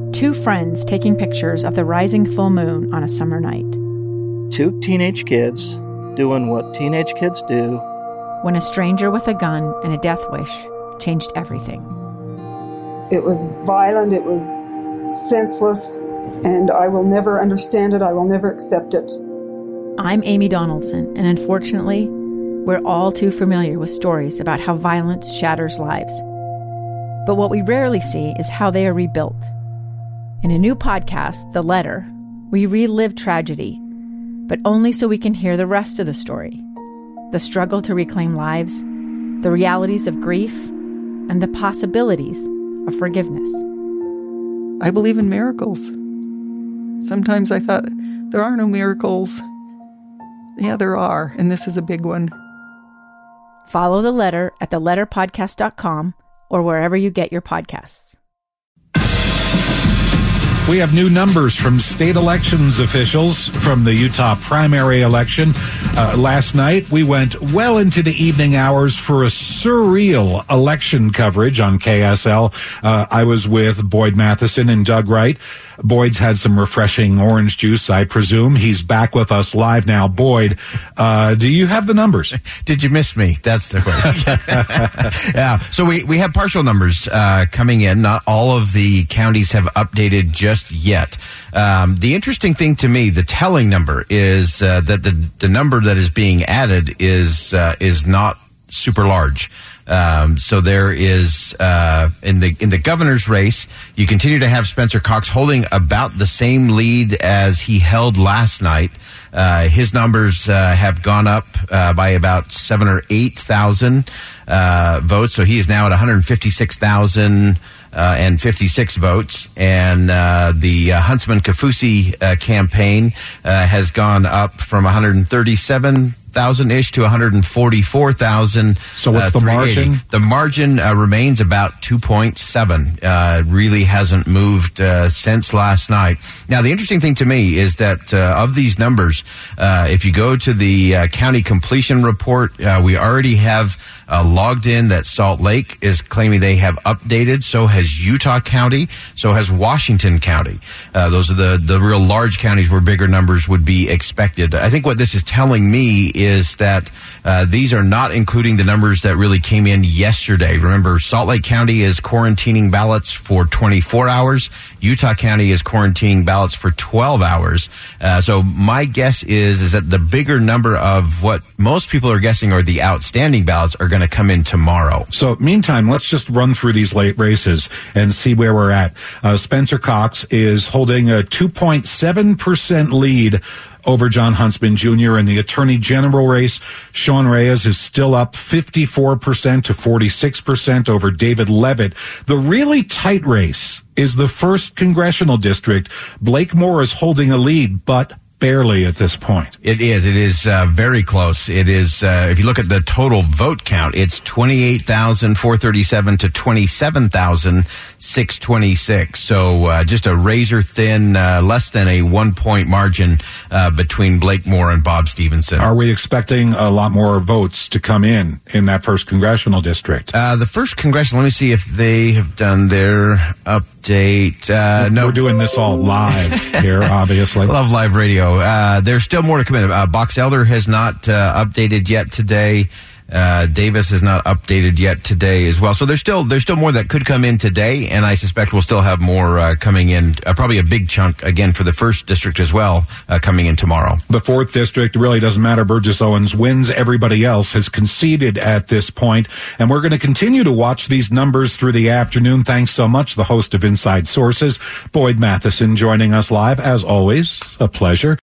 Two friends taking pictures of the rising full moon on a summer night. Two teenage kids doing what teenage kids do. When a stranger with a gun and a death wish changed everything. It was violent, it was senseless, and I will never understand it, I will never accept it. I'm Amy Donaldson, and unfortunately, we're all too familiar with stories about how violence shatters lives. But what we rarely see is how they are rebuilt. In a new podcast, The Letter, we relive tragedy, but only so we can hear the rest of the story. The struggle to reclaim lives, the realities of grief, and the possibilities of forgiveness. I believe in miracles. Sometimes I thought, there are no miracles. Yeah, there are, and this is a big one. Follow The Letter at theletterpodcast.com or wherever you get your podcasts. We have new numbers from state elections officials from the Utah primary election. Last night, we went well into the evening hours for a surreal election coverage on KSL. I was with Boyd Matheson and Doug Wright. Boyd's had some refreshing orange juice, I presume. He's back with us live now. Boyd, do you have the numbers? Did you miss me? That's the question. Yeah. So we have partial numbers coming in. Not all of the counties have updated just yet. The interesting thing to me, the telling number, is that the number that is being added is not super large. So there is in the governor's race, you continue to have Spencer Cox holding about the same lead as he held last night. His numbers have gone up by about 7,000 or 8,000 votes. So he is now at 156,000 and 56 votes. And the Huntsman Kaufusi campaign has gone up from 137,000-ish to 144,000. So what's the margin? The margin remains about 2.7. Really hasn't moved since last night. Now, the interesting thing to me is that of these numbers, if you go to the county completion report, we already have logged in that Salt Lake is claiming they have updated. So has Utah County. So has Washington County. Those are the real large counties where bigger numbers would be expected. I think what this is telling me is that these are not including the numbers that really came in yesterday. Remember, Salt Lake County is quarantining ballots for 24 hours. Utah County is quarantining ballots for 12 hours. So my guess is that the bigger number of what most people are guessing are the outstanding ballots are going to come in tomorrow. So meantime, let's just run through these late races and see where we're at. Spencer Cox is holding a 2.7% lead over Jon Huntsman Jr. in the Attorney General race. Sean Reyes is still up 54% to 46% over David Levitt. The really tight race is the 1st Congressional District. Blake Moore is holding a lead, but barely at this point. It is very close. It is, if you look at the total vote count, it's 28,437 to 27,626. So just a razor thin, less than a 1 point margin between Blake Moore and Bob Stevenson. Are we expecting a lot more votes to come in that 1st Congressional District? The 1st Congressional, let me see if they have done their update. No, we're doing this all live here, obviously. Love live radio. There's still more to come in. Box Elder has not updated yet today. Davis is not updated yet today as well. So there's still more that could come in today, and I suspect we'll still have more coming in. Probably a big chunk again for the 1st District as well coming in tomorrow. The 4th District, really doesn't matter. Burgess Owens wins. Everybody else has conceded at this point, and we're going to continue to watch these numbers through the afternoon. Thanks so much, the host of Inside Sources, Boyd Matheson, joining us live. As always, a pleasure.